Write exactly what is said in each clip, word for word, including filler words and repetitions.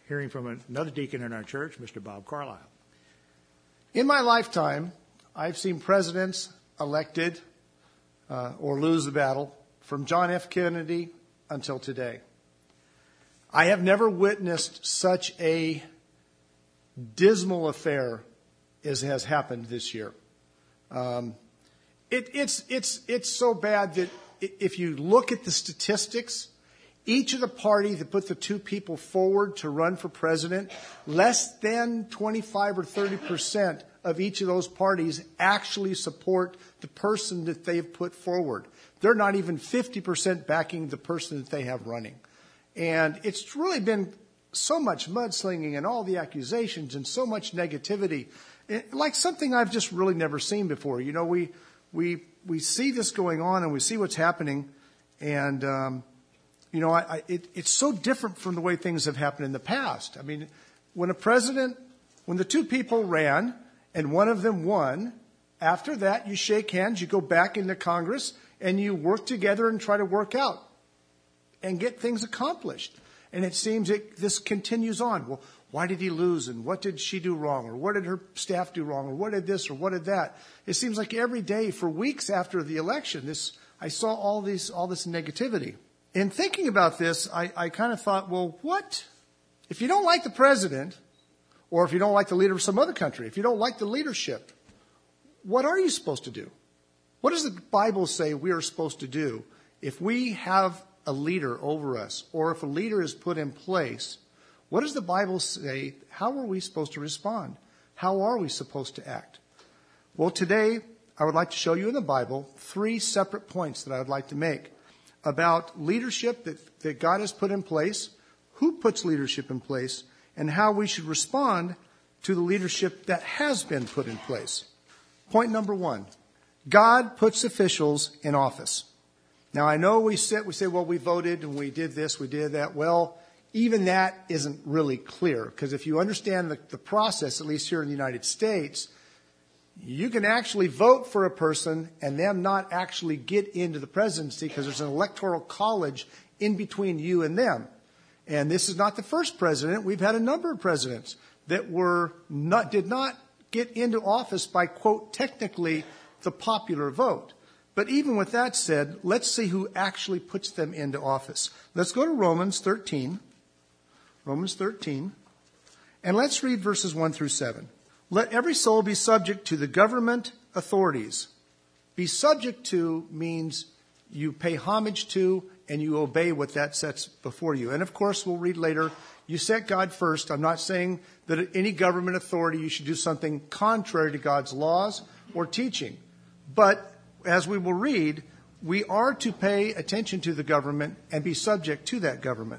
hearing from another deacon in our church, Mister Bob Carlisle. In my lifetime, I've seen presidents elected uh, or lose the battle from John F. Kennedy until today. I have never witnessed such a dismal affair as has happened this year. Um, it, it's, it's, it's so bad that if you look at the statistics, each of the party that put the two people forward to run for president, less than twenty-five or thirty percent of each of those parties actually support the person that they've put forward. They're not even fifty percent backing the person that they have running. And it's really been so much mudslinging and all the accusations and so much negativity, like something I've just really never seen before. You know, we we we see this going on and we see what's happening, and um, you know, I, I, it, it's so different from the way things have happened in the past. I mean, when a president, when the two people ran and one of them won, after that you shake hands, you go back into Congress, and you work together and try to work out and get things accomplished. And it seems that this continues on. Well, why did he lose? And what did she do wrong? Or what did her staff do wrong? Or what did this? Or what did that? It seems like every day for weeks after the election, this I saw all these all this negativity. In thinking about this, I, I kind of thought, well, what? If you don't like the president, or if you don't like the leader of some other country, if you don't like the leadership, what are you supposed to do? What does the Bible say we are supposed to do if we have a leader over us, or if a leader is put in place? What does the Bible say? How are we supposed to respond? How are we supposed to act? Well, today I would like to show you in the Bible three separate points that I would like to make about leadership that, that God has put in place, who puts leadership in place, and how we should respond to the leadership that has been put in place. Point number one, God puts officials in office. Now, I know we sit, we say, well, we voted and we did this, we did that. Well, even that isn't really clear, because if you understand the, the process, at least here in the United States, you can actually vote for a person and them not actually get into the presidency because there's an electoral college in between you and them. And this is not the first president. We've had a number of presidents that were not, did not get into office by, quote, technically the popular vote. But even with that said, let's see who actually puts them into office. Let's go to Romans thirteen. Romans thirteen. And let's read verses one through seven. Let every soul be subject to the government authorities. Be subject to means you pay homage to and you obey what that sets before you. And of course, we'll read later, you set God first. I'm not saying that any government authority you should do something contrary to God's laws or teaching. But as we will read, we are to pay attention to the government and be subject to that government.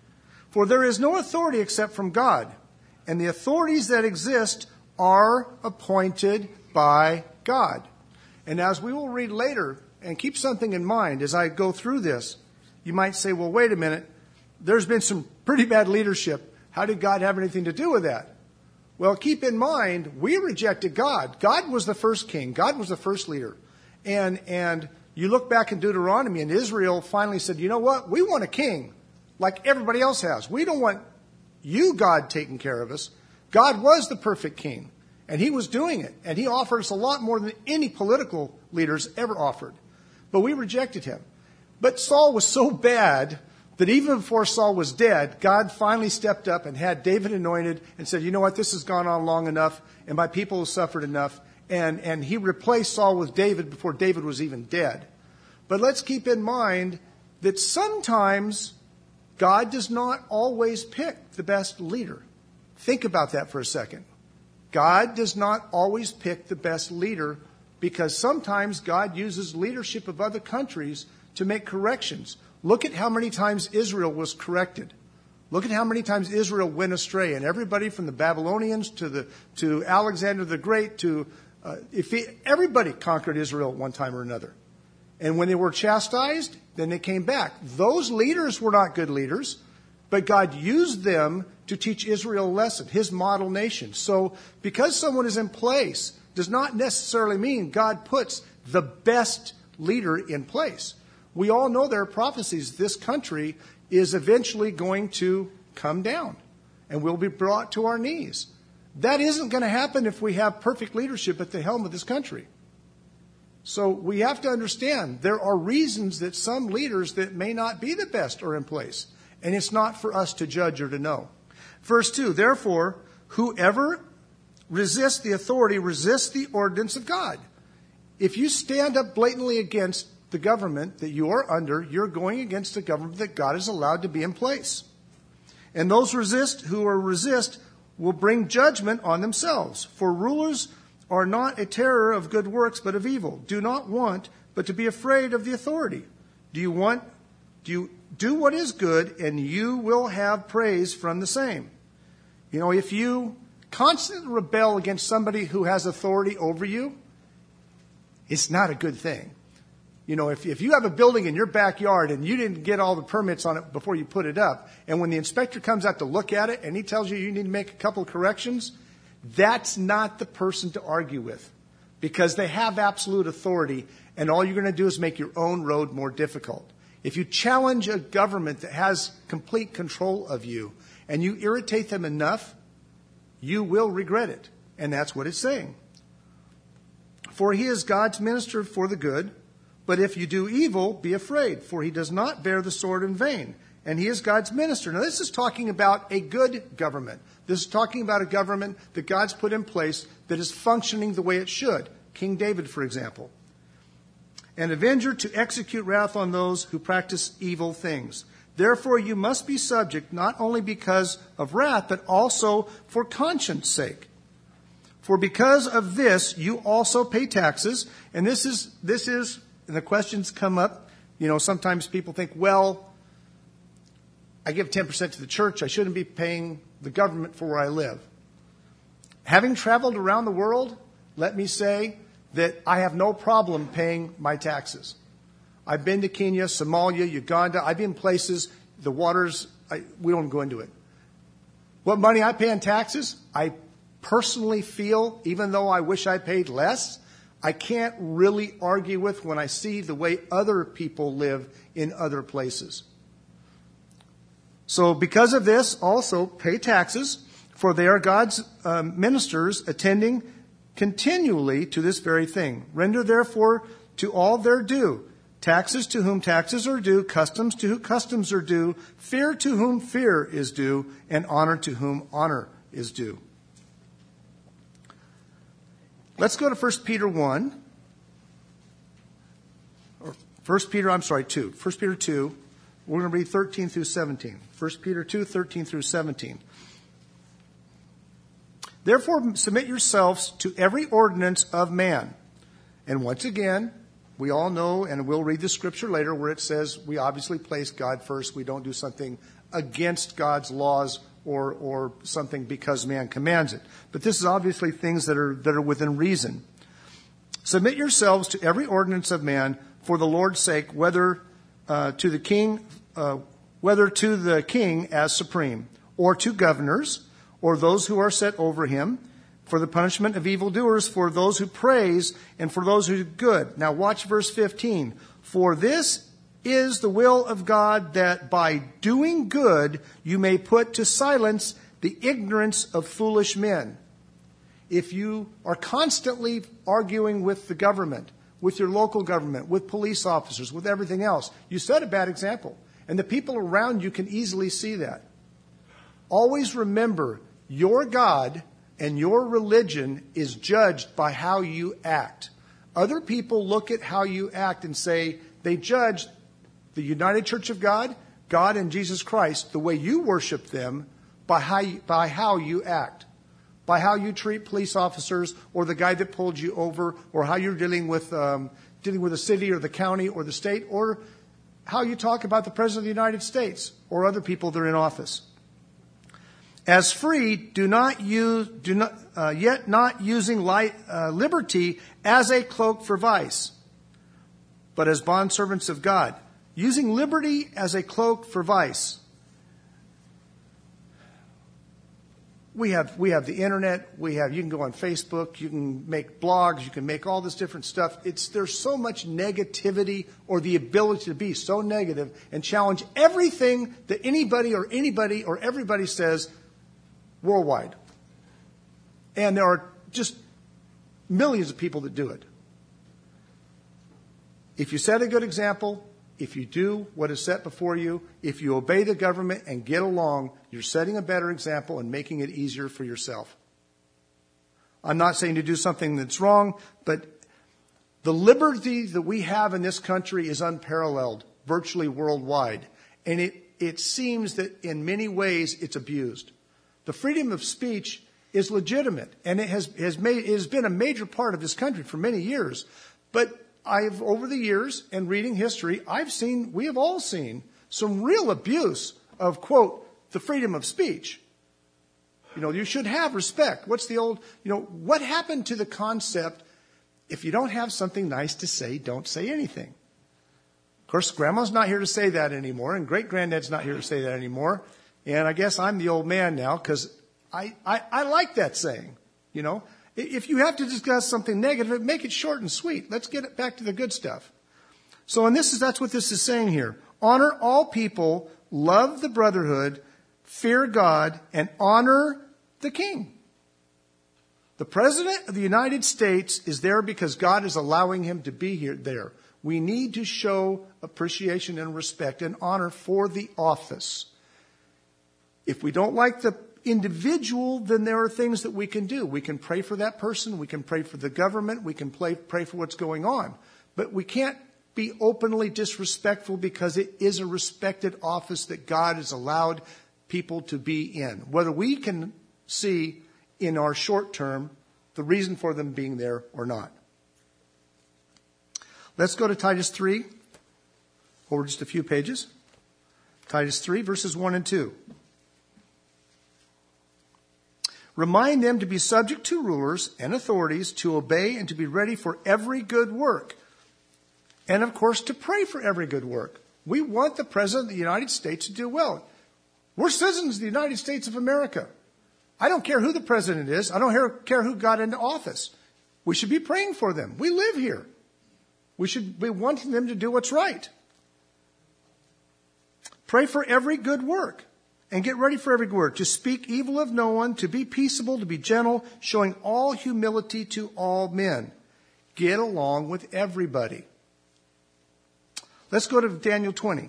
For there is no authority except from God, and the authorities that exist are appointed by God. And as we will read later, and keep something in mind as I go through this, you might say, well, wait a minute, there's been some pretty bad leadership. How did God have anything to do with that? Well, keep in mind, we rejected God. God was the first king. God was the first leader. And and you look back in Deuteronomy, and Israel finally said, you know what? We want a king like everybody else has. We don't want you, God, taking care of us. God was the perfect king, and he was doing it. And he offered us a lot more than any political leaders ever offered. But we rejected him. But Saul was so bad that even before Saul was dead, God finally stepped up and had David anointed and said, you know what, this has gone on long enough, and my people have suffered enough. And, and he replaced Saul with David before David was even dead. But let's keep in mind that sometimes God does not always pick the best leader. Think about that for a second. God does not always pick the best leader because sometimes God uses leadership of other countries to make corrections. Look at how many times Israel was corrected. Look at how many times Israel went astray. And everybody from the Babylonians to the to Alexander the Great to uh, if he, everybody conquered Israel at one time or another. And when they were chastised, then they came back. Those leaders were not good leaders, but God used them to teach Israel a lesson, his model nation. So because someone is in place does not necessarily mean God puts the best leader in place. We all know there are prophecies. This country is eventually going to come down. and we'll be brought to our knees. That isn't going to happen if we have perfect leadership at the helm of this country. So we have to understand there are reasons that some leaders that may not be the best are in place. And it's not for us to judge or to know. Verse two, therefore, whoever resists the authority resists the ordinance of God. If you stand up blatantly against the government that you are under, you're going against the government that God has allowed to be in place. And those resist who are resist will bring judgment on themselves. For rulers are not a terror of good works, but of evil. Do not want, but to be afraid of the authority. Do you want, do you do what is good, and you will have praise from the same. You know, if you constantly rebel against somebody who has authority over you, it's not a good thing. You know, if, if you have a building in your backyard and you didn't get all the permits on it before you put it up, and when the inspector comes out to look at it and he tells you you need to make a couple of corrections, that's not the person to argue with, because they have absolute authority, and all you're going to do is make your own road more difficult. If you challenge a government that has complete control of you and you irritate them enough, you will regret it. And that's what it's saying. For he is God's minister for the good. But if you do evil, be afraid, for he does not bear the sword in vain. And he is God's minister. Now, this is talking about a good government. This is talking about a government that God's put in place that is functioning the way it should. King David, for example. An avenger to execute wrath on those who practice evil things. Therefore, you must be subject not only because of wrath, but also for conscience sake. For because of this, you also pay taxes. And this is, this is, and the questions come up. You know, sometimes people think, well, I give ten percent to the church. I shouldn't be paying the government for where I live. Having traveled around the world, let me say that I have no problem paying my taxes. I've been to Kenya, Somalia, Uganda. I've been places, the waters, I, we don't go into it. What money I pay in taxes, I personally feel, even though I wish I paid less, I can't really argue with when I see the way other people live in other places. So because of this, also pay taxes, for they are God's um, ministers attending continually to this very thing. Render therefore to all their due. Taxes to whom taxes are due, customs to whom customs are due, fear to whom fear is due, and honor to whom honor is due. Let's go to First Peter one. Or First Peter, I'm sorry, two. First Peter two. We're going to read thirteen through seventeen. First Peter two, thirteen through seventeen. Therefore, submit yourselves to every ordinance of man. And once again, we all know, and we'll read the scripture later where it says we obviously place God first. We don't do something against God's laws or or something because man commands it. But this is obviously things that are that are within reason. Submit yourselves to every ordinance of man for the Lord's sake, whether uh, to the king, uh, whether to the king as supreme, or to governors, or those who are set over him, for the punishment of evildoers, for those who praise, and for those who do good. Now watch verse fifteen. For this is the will of God, that by doing good you may put to silence the ignorance of foolish men. If you are constantly arguing with the government, with your local government, with police officers, with everything else, you set a bad example. And the people around you can easily see that. Always remember, your God and your religion is judged by how you act. Other people look at how you act and say they judge the United Church of God, God and Jesus Christ, the way you worship them, by how you, by how you act, by how you treat police officers or the guy that pulled you over, or how you're dealing with um, dealing with the city or the county or the state, or how you talk about the President of the United States or other people that are in office. As free, do not use, do not, uh, yet not using light, uh, liberty as a cloak for vice, but as bondservants of God. Using liberty as a cloak for vice. We have, we have the internet. We have, you can go on Facebook. You can make blogs. You can make all this different stuff. It's, there's so much negativity, or the ability to be so negative and challenge everything that anybody or anybody or everybody says worldwide. And there are just millions of people that do it. If you set a good example, if you do what is set before you, if you obey the government and get along, you're setting a better example and making it easier for yourself. I'm not saying to do something that's wrong, but the liberty that we have in this country is unparalleled, virtually worldwide. And it, it seems that in many ways it's abused. The freedom of speech is legitimate, and it has, has, made, it has been a major part of this country for many years. But I've, over the years and reading history, I've seen, we have all seen some real abuse of, quote, the freedom of speech. You know, you should have respect. What's the old, you know, what happened to the concept, if you don't have something nice to say, don't say anything? Of course, Grandma's not here to say that anymore, and great-granddad's not here to say that anymore. And I guess I'm the old man now, because I, I, I like that saying, you know. If you have to discuss something negative, make it short and sweet. Let's get it back to the good stuff. So, and this is, that's what this is saying here. Honor all people, love the brotherhood, fear God, and honor the king. The President of the United States is there because God is allowing him to be here there. We need to show appreciation and respect and honor for the office. If we don't like the individual, then there are things that we can do. We can pray for that person. We can pray for the government. We can pray, pray for what's going on. But we can't be openly disrespectful because it is a respected office that God has allowed people to be in. Whether we can see in our short term the reason for them being there or not. Let's go to Titus three, over just a few pages. Titus three, verses one and two. Remind them to be subject to rulers and authorities, to obey and to be ready for every good work. And, of course, to pray for every good work. We want the President of the United States to do well. We're citizens of the United States of America. I don't care who the President is. I don't care who got into office. We should be praying for them. We live here. We should be wanting them to do what's right. Pray for every good work. And get ready for every word, to speak evil of no one, to be peaceable, to be gentle, showing all humility to all men. Get along with everybody. Let's go to Daniel twenty.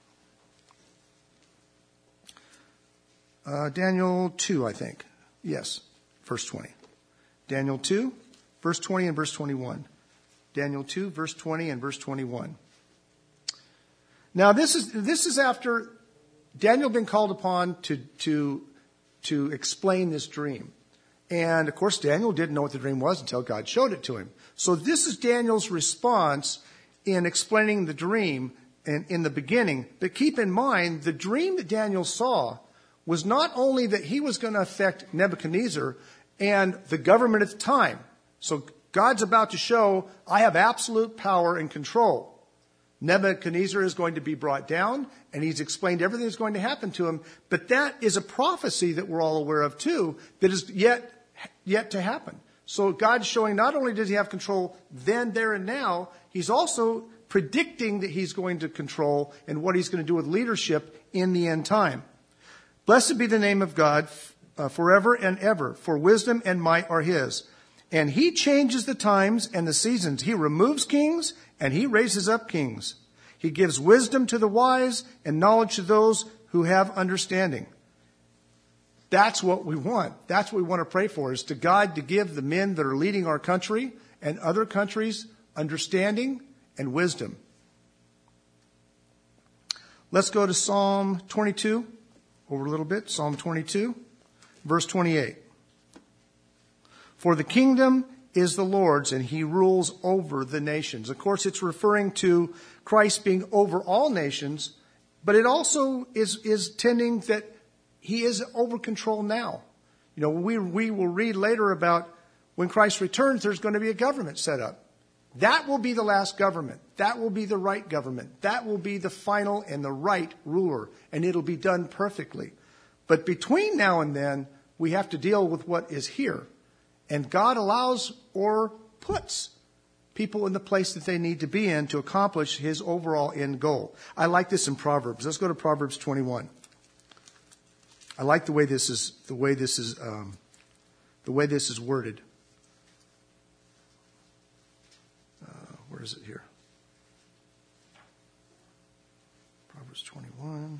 Uh, Daniel two, I think. Yes, verse twenty. Daniel two, verse twenty and verse twenty-one. Daniel two, verse twenty and verse twenty-one. Now, this is this is after Daniel been called upon to, to, to explain this dream. And, of course, Daniel didn't know what the dream was until God showed it to him. So this is Daniel's response in explaining the dream in, in the beginning. But keep in mind, the dream that Daniel saw was not only that he was going to affect Nebuchadnezzar and the government at the time. So God's about to show, I have absolute power and control. Nebuchadnezzar is going to be brought down, and he's explained everything that's going to happen to him. But that is a prophecy that we're all aware of, too, that is yet, yet to happen. So God's showing not only does he have control then, there, and now, he's also predicting that he's going to control and what he's going to do with leadership in the end time. Blessed be the name of God uh, forever and ever, for wisdom and might are his. And he changes the times and the seasons. He removes kings and he raises up kings. He gives wisdom to the wise and knowledge to those who have understanding. That's what we want. That's what we want to pray for, is to God to give the men that are leading our country and other countries understanding and wisdom. Let's go to Psalm twenty-two, over a little bit. Psalm twenty-two, verse twenty-eight. For the kingdom is the Lord's, and he rules over the nations. Of course, it's referring to Christ being over all nations, but it also is, is tending that he is over control now. You know, we, we will read later about when Christ returns, there's going to be a government set up. That will be the last government. That will be the right government. That will be the final and the right ruler, and it'll be done perfectly. But between now and then, we have to deal with what is here. And God allows or puts people in the place that they need to be in to accomplish his overall end goal. I like this in Proverbs. Let's go to Proverbs twenty-one. I like the way this is the way this is um, the way this is worded. Uh, where is it here? Proverbs twenty-one.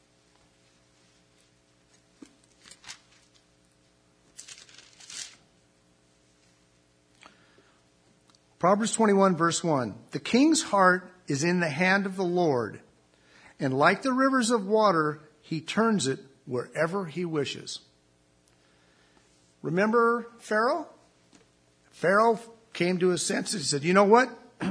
Proverbs twenty-one, verse one. The king's heart is in the hand of the Lord, and like the rivers of water, he turns it wherever he wishes. Remember Pharaoh? Pharaoh came to his senses. He said, you know what?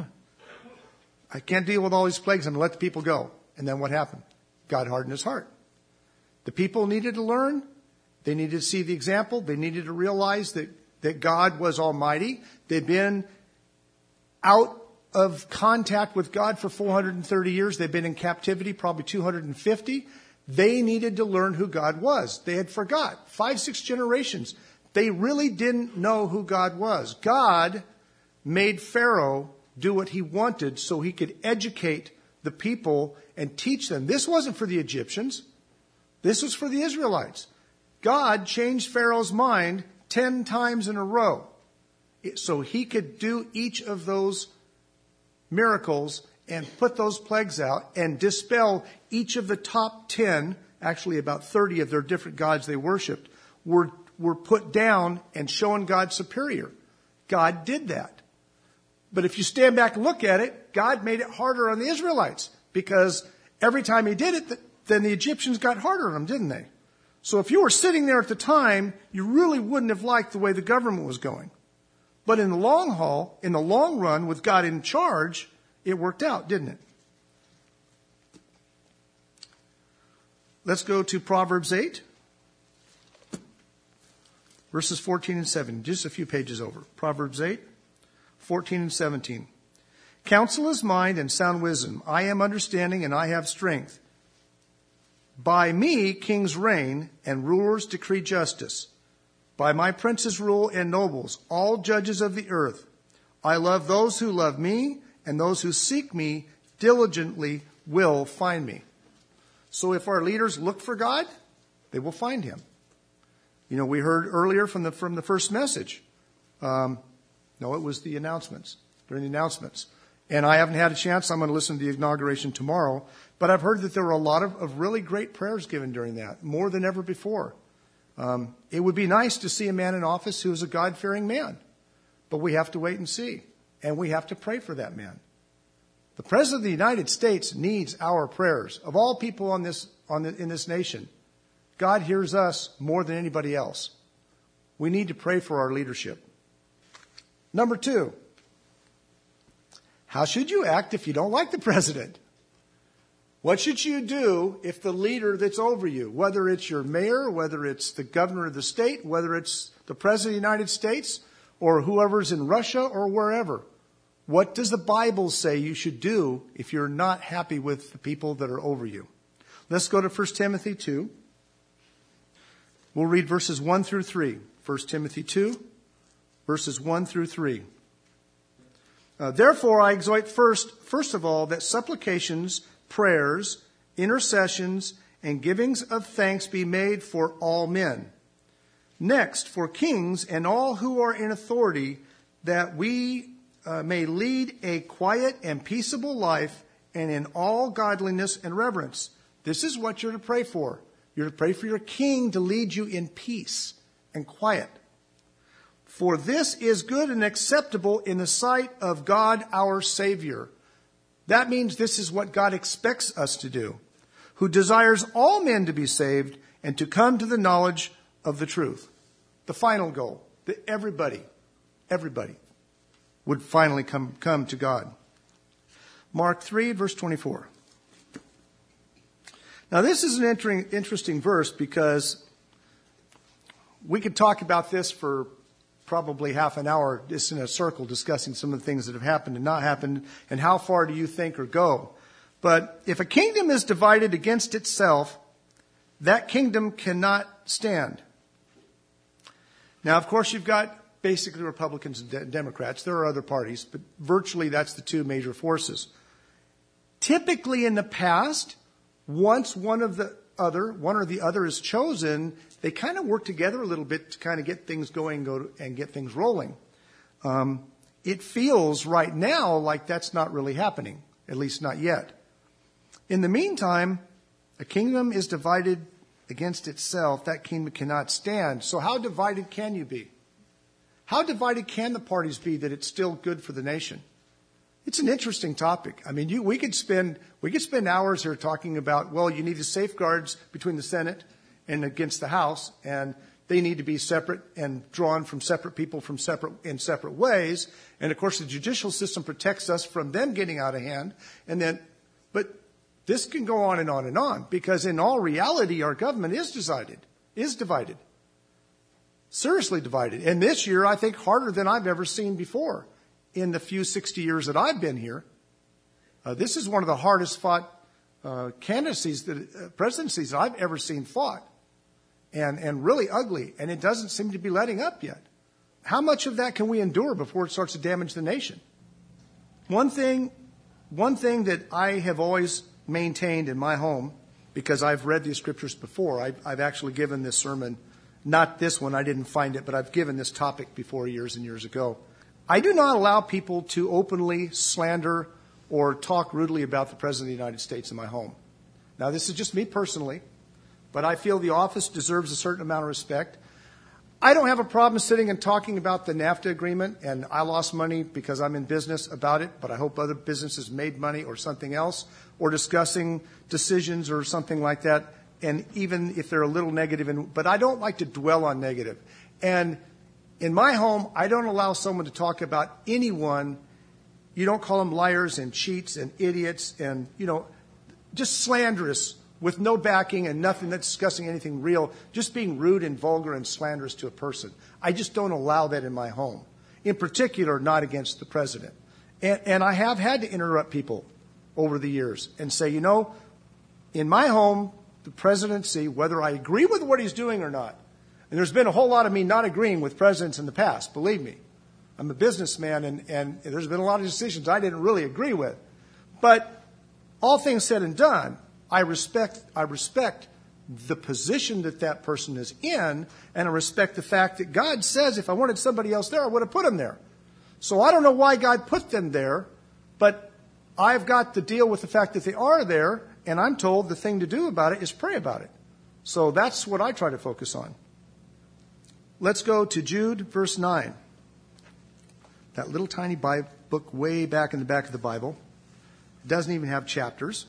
I can't deal with all these plagues. I'm going to let the people go. And then what happened? God hardened his heart. The people needed to learn. They needed to see the example. They needed to realize that, that God was almighty. They'd been out of contact with God for four hundred thirty years. They've been in captivity, probably two hundred fifty. They needed to learn who God was. They had forgot. Five, six generations. They really didn't know who God was. God made Pharaoh do what he wanted so he could educate the people and teach them. This wasn't for the Egyptians. This was for the Israelites. God changed Pharaoh's mind ten times in a row so he could do each of those miracles and put those plagues out and dispel each of the top ten, actually about thirty of their different gods they worshipped, were, were put down and shown God superior. God did that. But if you stand back and look at it, God made it harder on the Israelites because every time he did it, then the Egyptians got harder on them, didn't they? So if you were sitting there at the time, you really wouldn't have liked the way the government was going. But in the long haul, in the long run, with God in charge, it worked out, didn't it? Let's go to Proverbs eight, verses fourteen and seventeen, just a few pages over. Proverbs eight, fourteen and seventeen. Counsel is mine and sound wisdom. I am understanding and I have strength. By me kings reign and rulers decree justice. By my princes rule and nobles, all judges of the earth. I love those who love me, and those who seek me diligently will find me. So if our leaders look for God, they will find him. You know, we heard earlier from the from the first message. Um, no, it was the announcements, during the announcements. And I haven't had a chance. I'm going to listen to the inauguration tomorrow. But I've heard that there were a lot of, of really great prayers given during that, more than ever before. Um, it would be nice to see a man in office who is a God-fearing man. But we have to wait and see. And we have to pray for that man. The President of the United States needs our prayers. Of all people on this, on the, in this nation, God hears us more than anybody else. We need to pray for our leadership. Number two, how should you act if you don't like the president? What should you do if the leader that's over you, whether it's your mayor, whether it's the governor of the state, whether it's the president of the United States, or whoever's in Russia or wherever, what does the Bible say you should do if you're not happy with the people that are over you? Let's go to First Timothy two. We'll read verses one through three. First Timothy two, verses one through three. Uh, Therefore, I exhort first, first of all, that supplications, prayers, intercessions, and givings of thanks be made for all men. Next, for kings and all who are in authority, that we uh, may lead a quiet and peaceable life, and in all godliness and reverence. This is what you're to pray for. You're to pray for your king to lead you in peace and quiet. For this is good and acceptable in the sight of God our Savior. That means this is what God expects us to do, who desires all men to be saved and to come to the knowledge of the truth. The final goal, that everybody, everybody would finally come, come to God. Mark three, verse twenty-four. Now this is an interesting verse because we could talk about this for probably half an hour just in a circle discussing some of the things that have happened and not happened and how far do you think or go. But if a kingdom is divided against itself, that kingdom cannot stand. Now, of course, you've got basically Republicans and de- Democrats. There are other parties, but virtually that's the two major forces. Typically in the past, once one of the other, one or the other is chosen, they kind of work together a little bit to kind of get things going go to, and get things rolling. Um, it feels right now like that's not really happening, at least not yet. In the meantime, a kingdom is divided against itself. That kingdom cannot stand. So how divided can you be? How divided can the parties be that it's still good for the nation? It's an interesting topic. I mean, you, we could spend we could spend hours here talking about, well, you need the safeguards between the Senate and against the House, and they need to be separate and drawn from separate people from separate in separate ways. And of course, the judicial system protects us from them getting out of hand. And then, but this can go on and on and on, because in all reality, our government is divided, is divided, seriously divided. And this year, I think harder than I've ever seen before. In the few sixty years that I've been here, uh, this is one of the hardest fought uh, candidacies, that, uh, presidencies that I've ever seen fought, and and really ugly. And it doesn't seem to be letting up yet. How much of that can we endure before it starts to damage the nation? One thing, one thing that I have always maintained in my home, because I've read these scriptures before. I've, I've actually given this sermon, not this one. I didn't find it, but I've given this topic before years and years ago. I do not allow people to openly slander or talk rudely about the President of the United States in my home. Now, this is just me personally, but I feel the office deserves a certain amount of respect. I don't have a problem sitting and talking about the NAFTA agreement, and I lost money because I'm in business about it, but I hope other businesses made money or something else, or discussing decisions or something like that, and even if they're a little negative, and, but I don't like to dwell on negative. And in my home, I don't allow someone to talk about anyone. You don't call them liars and cheats and idiots and, you know, just slanderous with no backing and nothing that's discussing anything real, just being rude and vulgar and slanderous to a person. I just don't allow that in my home, in particular, not against the president. And, and I have had to interrupt people over the years and say, you know, in my home, the presidency, whether I agree with what he's doing or not, and there's been a whole lot of me not agreeing with presidents in the past, believe me. I'm a businessman, and, and there's been a lot of decisions I didn't really agree with. But all things said and done, I respect, I respect the position that that person is in, and I respect the fact that God says if I wanted somebody else there, I would have put them there. So I don't know why God put them there, but I've got to deal with the fact that they are there, and I'm told the thing to do about it is pray about it. So that's what I try to focus on. Let's go to Jude, verse nine. That little tiny Bible book way back in the back of the Bible. It doesn't even have chapters.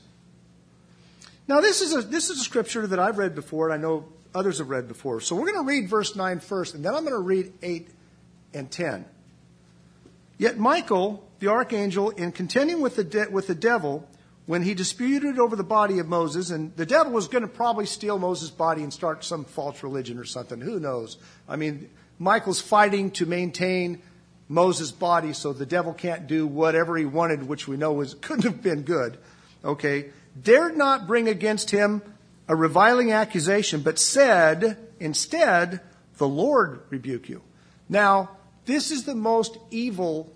Now, this is a this is a scripture that I've read before, and I know others have read before. So we're going to read verse nine first, and then I'm going to read eight and ten. Yet Michael, the archangel, in contending with the de- with the devil, when he disputed over the body of Moses, and the devil was going to probably steal Moses' body and start some false religion or something. Who knows? I mean, Michael's fighting to maintain Moses' body so the devil can't do whatever he wanted, which we know was couldn't have been good. Okay. Dared not bring against him a reviling accusation, but said, instead, the Lord rebuke you. Now, this is the most evil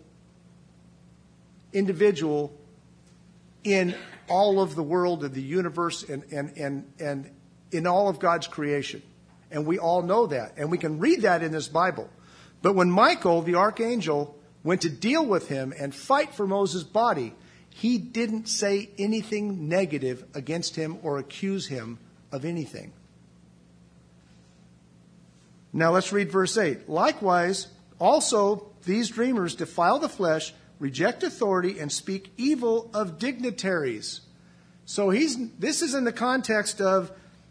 individual in all of the world, of the universe, and, and, and, and in all of God's creation. And we all know that. And we can read that in this Bible. But when Michael, the archangel, went to deal with him and fight for Moses' body, he didn't say anything negative against him or accuse him of anything. Now let's read verse eight. Likewise, also these dreamers defile the flesh, reject authority, and speak evil of dignitaries. So he's this is in the context of,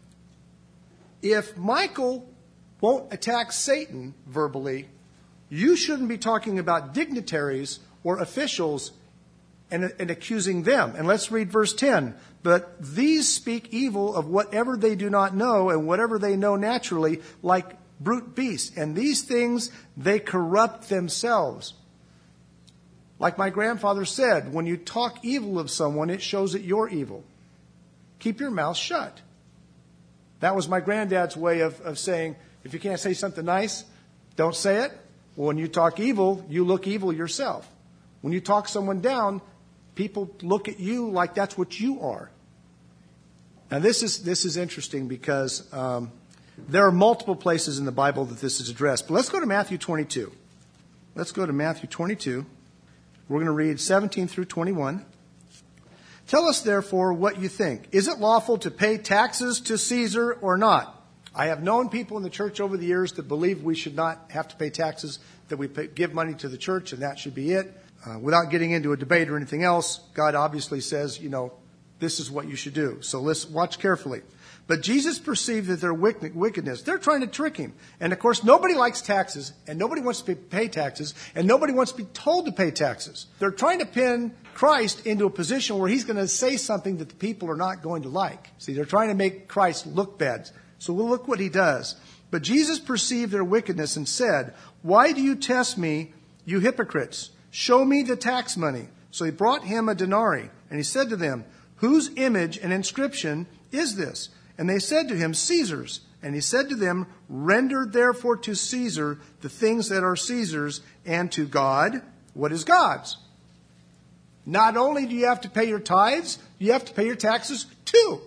if Michael won't attack Satan verbally, you shouldn't be talking about dignitaries or officials and, and accusing them. And let's read verse ten. But these speak evil of whatever they do not know and whatever they know naturally, like brute beasts. And these things they corrupt themselves. Like my grandfather said, when you talk evil of someone, it shows that you're evil. Keep your mouth shut. That was my granddad's way of, of saying, if you can't say something nice, don't say it. Well, when you talk evil, you look evil yourself. When you talk someone down, people look at you like that's what you are. Now, this is this is interesting because um, there are multiple places in the Bible that this is addressed. But let's go to Matthew twenty-two. Let's go to Matthew twenty-two. We're going to read seventeen through twenty-one. Tell us, therefore, what you think. Is it lawful to pay taxes to Caesar or not? I have known people in the church over the years that believe we should not have to pay taxes, that we pay, give money to the church, and that should be it. Uh, without getting into a debate or anything else, God obviously says, you know, this is what you should do. So let's watch carefully. But Jesus perceived that their wickedness, they're trying to trick him. And of course, nobody likes taxes, and nobody wants to pay taxes, and nobody wants to be told to pay taxes. They're trying to pin Christ into a position where he's going to say something that the people are not going to like. See, they're trying to make Christ look bad. So we'll look what he does. But Jesus perceived their wickedness and said, why do you test me, you hypocrites? Show me the tax money. So he brought him a denarii, and he said to them, whose image and inscription is this? And they said to him, Caesar's. And he said to them, render therefore to Caesar the things that are Caesar's, and to God what is God's. Not only do you have to pay your tithes, you have to pay your taxes too.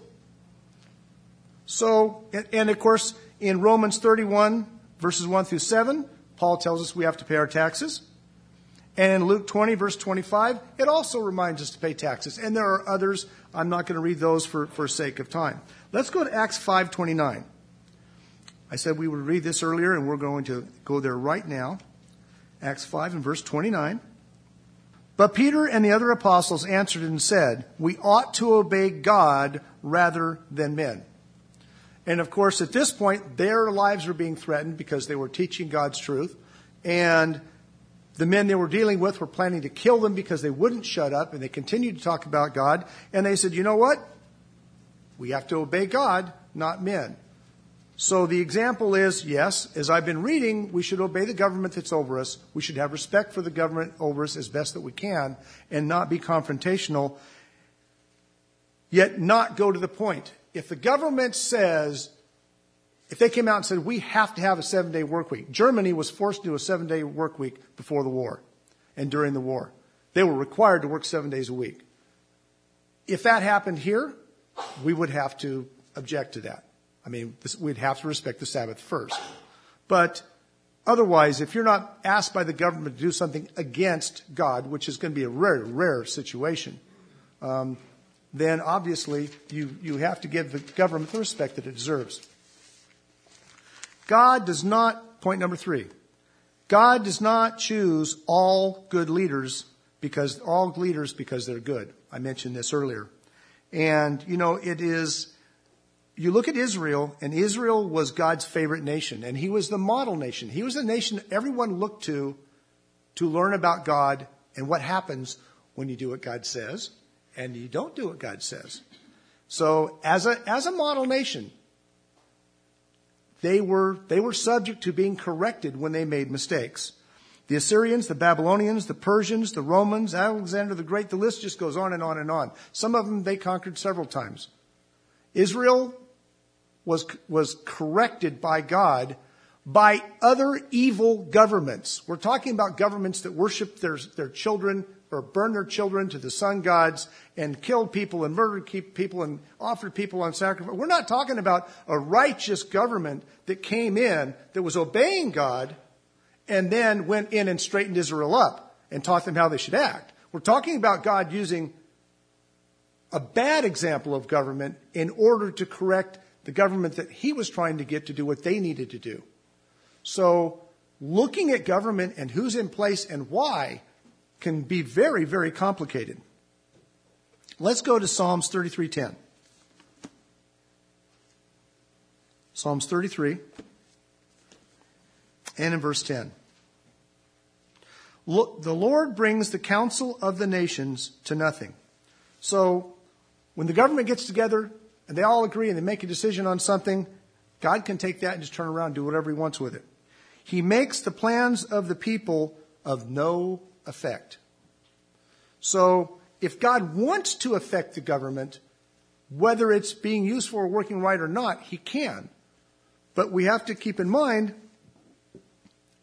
So, and of course, in Romans thirty-one, verses one through seven, Paul tells us we have to pay our taxes. And in Luke twenty, verse twenty-five, it also reminds us to pay taxes. And there are others. I'm not going to read those for, for sake of time. Let's go to Acts five twenty-nine. I said we would read this earlier, and we're going to go there right now. Acts five and verse twenty-nine. But Peter and the other apostles answered and said, we ought to obey God rather than men. And of course, at this point, their lives were being threatened because they were teaching God's truth. And the men they were dealing with were planning to kill them because they wouldn't shut up, and they continued to talk about God. And they said, you know what? We have to obey God, not men. So the example is, yes, as I've been reading, we should obey the government that's over us. We should have respect for the government over us as best that we can and not be confrontational, yet not go to the point. If the government says, if they came out and said, we have to have a seven-day work week. Germany was forced to do a seven-day work week before the war and during the war. They were required to work seven days a week. If that happened here, we would have to object to that. I mean, this, we'd have to respect the Sabbath first. But otherwise, if you're not asked by the government to do something against God, which is going to be a rare, rare situation, um, then obviously you, you have to give the government the respect that it deserves. God does not, point number three, God does not choose all good leaders because, all leaders because they're good. I mentioned this earlier. And, you know, it is, you look at Israel, and Israel was God's favorite nation, and he was the model nation. He was the nation everyone looked to to learn about God and what happens when you do what God says and you don't do what God says. So as a, as a model nation, they were, they were subject to being corrected when they made mistakes. The Assyrians, the Babylonians, the Persians, the Romans, Alexander the Great, the list just goes on and on and on. Some of them they conquered several times. Israel was, was corrected by God by other evil governments. We're talking about governments that worship their, their children or burn their children to the sun gods and killed people and murdered people and offered people on sacrifice. We're not talking about a righteous government that came in that was obeying God and then went in and straightened Israel up and taught them how they should act. We're talking about God using a bad example of government in order to correct the government that he was trying to get to do what they needed to do. So looking at government and who's in place and why can be very, very complicated. Let's go to Psalms thirty-three ten. Psalms thirty-three and in verse ten. Look, the Lord brings the counsel of the nations to nothing. So when the government gets together and they all agree and they make a decision on something, God can take that and just turn around and do whatever he wants with it. He makes the plans of the people of no effect. So if God wants to affect the government, whether it's being useful or working right or not, he can. But we have to keep in mind,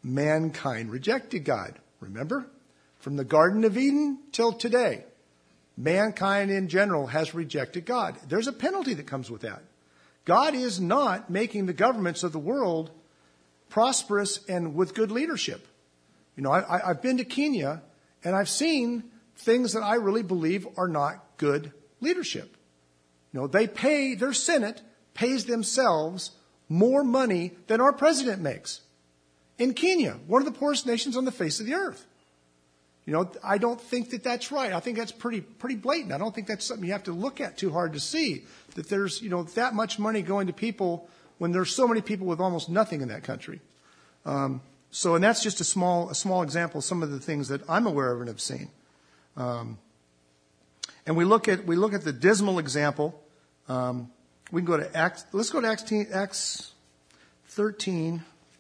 mankind rejected God. Remember? From the Garden of Eden till today. mankind in general has rejected God. There's a penalty that comes with that. God is not making the governments of the world prosperous and with good leadership. You know, I, I've been to Kenya, and I've seen things that I really believe are not good leadership. You know, they pay, their Senate pays themselves more money than our president makes. In Kenya, one of the poorest nations on the face of the earth. You know, I don't think that that's right. I think that's pretty pretty blatant. I don't think that's something you have to look at too hard to see, that there's, you know, that much money going to people when there's so many people with almost nothing in that country. Um, so, and that's just a small a small example of some of the things that I'm aware of and have seen. Um, and we look at we look at the dismal example. Um, we can go to Acts. Let's go to Acts, Acts thirteen,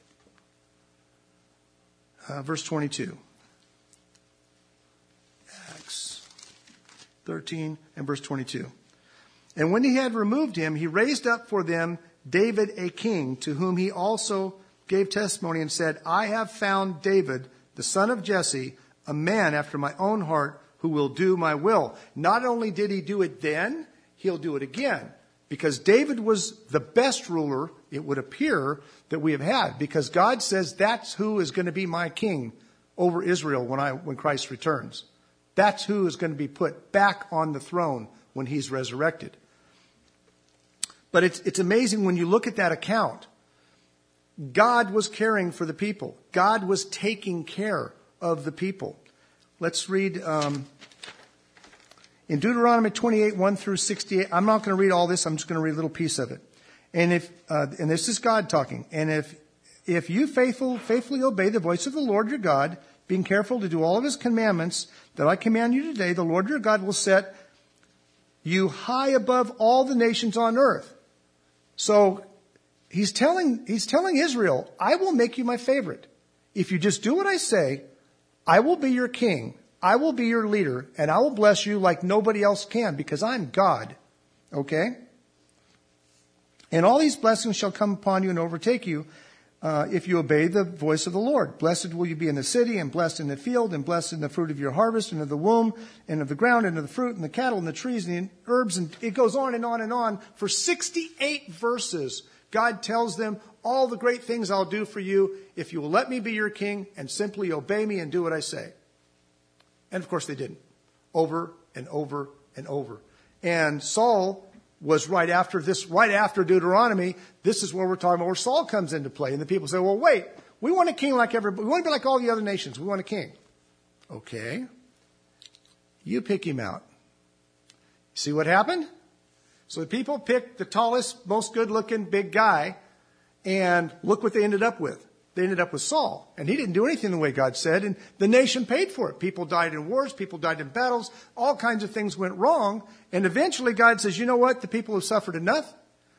uh, verse twenty-two. Acts thirteen and verse twenty-two. And when he had removed him, he raised up for them David a king, to whom he also gave testimony and said, I have found David, the son of Jesse, a man after my own heart, who will do my will. Not only did he do it then, he'll do it again. Because David was the best ruler, it would appear, that we have had. Because God says that's who is going to be my king over Israel when I when Christ returns. That's who is going to be put back on the throne when he's resurrected. But it's it's amazing when you look at that account. God was caring for the people. God was taking care of the people. Let's read um, in Deuteronomy twenty-eight, one through sixty-eight. I'm not going to read all this. I'm just going to read a little piece of it. And if uh, and this is God talking. And if if you faithful faithfully obey the voice of the Lord your God, being careful to do all of his commandments that I command you today, the Lord your God will set you high above all the nations on earth. So he's telling he's telling Israel, I will make you my favorite. If you just do what I say, I will be your king. I will be your leader, and I will bless you like nobody else can, because I'm God. Okay? And all these blessings shall come upon you and overtake you uh, if you obey the voice of the Lord. Blessed will you be in the city, and blessed in the field, and blessed in the fruit of your harvest, and of the womb, and of the ground, and of the fruit, and the cattle, and the trees, and the herbs, and it goes on and on and on. For sixty-eight verses, God tells them all the great things I'll do for you if you will let me be your king and simply obey me and do what I say. And of course they didn't. Over and over and over. And Saul was right after this, right after Deuteronomy. This is where we're talking about where Saul comes into play. And the people say, well, wait, we want a king like everybody. We want to be like all the other nations. We want a king. Okay. You pick him out. See what happened? So the people picked the tallest, most good-looking big guy, and look what they ended up with. They ended up with Saul, and he didn't do anything the way God said, and the nation paid for it. People died in wars, people died in battles, all kinds of things went wrong, and eventually God says, you know what, the people have suffered enough.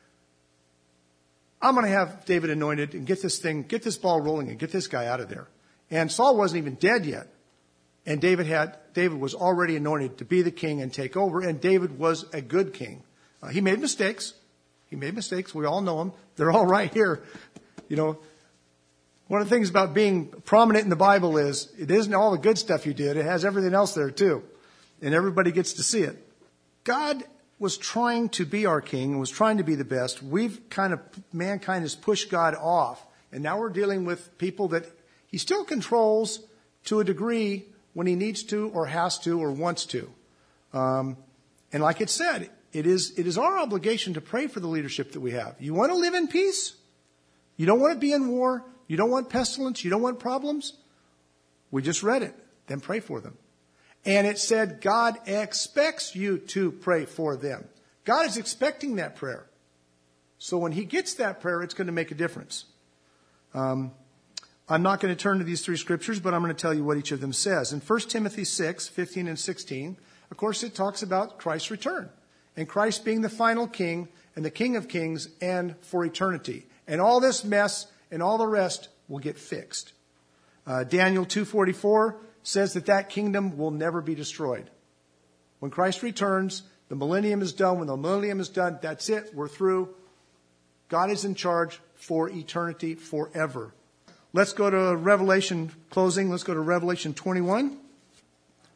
I'm going to have David anointed and get this thing, get this ball rolling and get this guy out of there. And Saul wasn't even dead yet. And David had, David was already anointed to be the king and take over, and David was a good king. Uh, he made mistakes. He made mistakes. We all know them. They're all right here. You know, one of the things about being prominent in the Bible is it isn't all the good stuff you did. It has everything else there too. And everybody gets to see it. God was trying to be our king and was trying to be the best. We've kind of, mankind has pushed God off. And now we're dealing with people that he still controls to a degree when he needs to or has to or wants to. Um, and like it said, it is, it is our obligation to pray for the leadership that we have. You want to live in peace? You don't want to be in war? You don't want pestilence? You don't want problems? We just read it. Then pray for them. And it said God expects you to pray for them. God is expecting that prayer. So when he gets that prayer, it's going to make a difference. Um, I'm not going to turn to these three scriptures, but I'm going to tell you what each of them says. In First Timothy six, fifteen and sixteen, of course, it talks about Christ's return. And Christ being the final king and the King of Kings and for eternity. And all this mess and all the rest will get fixed. Uh, Daniel two forty-four says that that kingdom will never be destroyed. When Christ returns, the millennium is done. When the millennium is done, that's it. We're through. God is in charge for eternity, forever. Let's go to Revelation, closing. Let's go to Revelation twenty-one.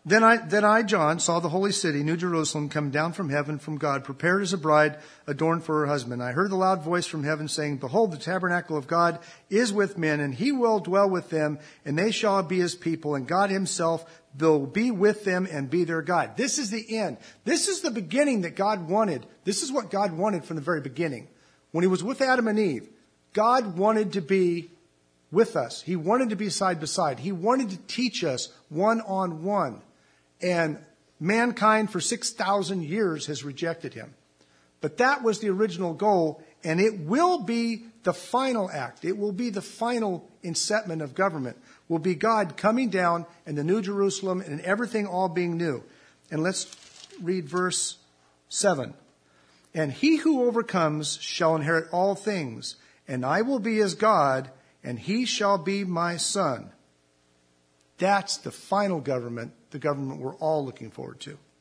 Then I, then I, John, saw the holy city, New Jerusalem, come down from heaven from God, prepared as a bride adorned for her husband. I heard the loud voice from heaven saying, Behold, the tabernacle of God is with men, and he will dwell with them, and they shall be his people, and God himself will be with them and be their God. This is the end. This is the beginning that God wanted. This is what God wanted from the very beginning. When he was with Adam and Eve, God wanted to be with us. He wanted to be side by side. He wanted to teach us one on one. And mankind for six thousand years has rejected him. But that was the original goal, and it will be the final act. It will be the final inception of government. Will be God coming down and the New Jerusalem and everything all being new. And let's read verse seven. And he who overcomes shall inherit all things, and I will be his God, and he shall be my son. That's the final government, the government we're all looking forward to.